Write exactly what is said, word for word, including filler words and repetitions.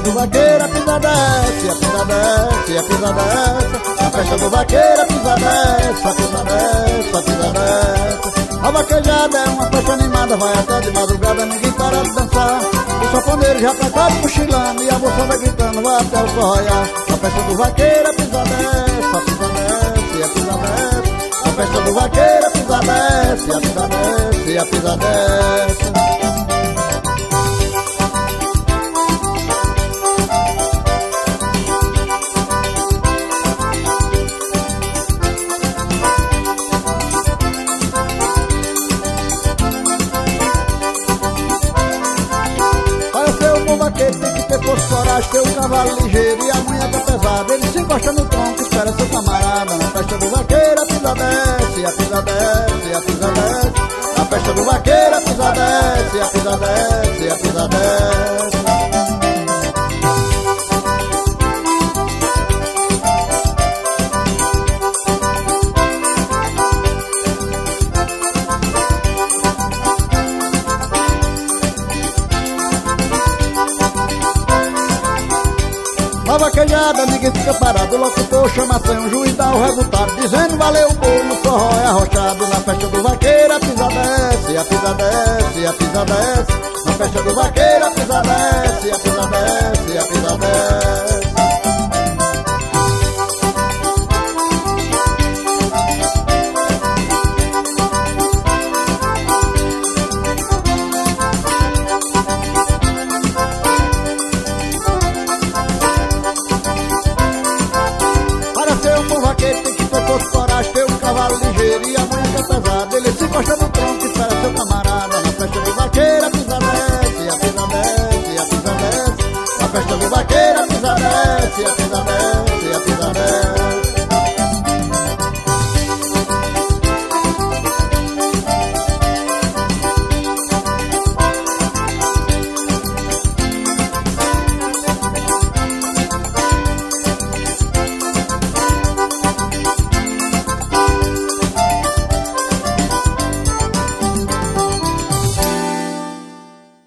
do vaqueiro a pisa desce, a pisa desce, a pisa desce. Na festa do vaqueiro a pisa desce, a pisa desce, a pisa desce. A vaquejada é uma festa animada, vai até de madrugada, ninguém para de dançar. O sanfoneiro já tá quase cochilando e a moçada gritando, vai até o sol raiar. Na festa do vaqueiro a pisa desce, a pisa desce, a pisa desce. Na festa do vaqueiro a pisa desce, a pisa desce, a pisa desce. Vaqueiro tem que ter força, coragem, ter um cavalo ligeiro e a unha tá pesada. Ele se encosta no tronco, espera seu camarada. Na festa do vaqueiro a pisa desce, a pisa desce, a pisa desce. Na festa do vaqueiro a pisa desce, a pisa desce, a pisa desce. Na vaquejada ninguém fica parado, o locutor chama sem um juiz dá o resultado, dizendo valeu o bolo, o forró é arrochado. Na festa do vaqueiro a pisa desce, a pisa desce, a pisa desce. Na festa do vaqueiro a pisa desce, a pisa desce, a pisa desce. Tem que ter força, coragem, ter um cavalo ligeiro e a manhã tá pesada. Ele se encosta no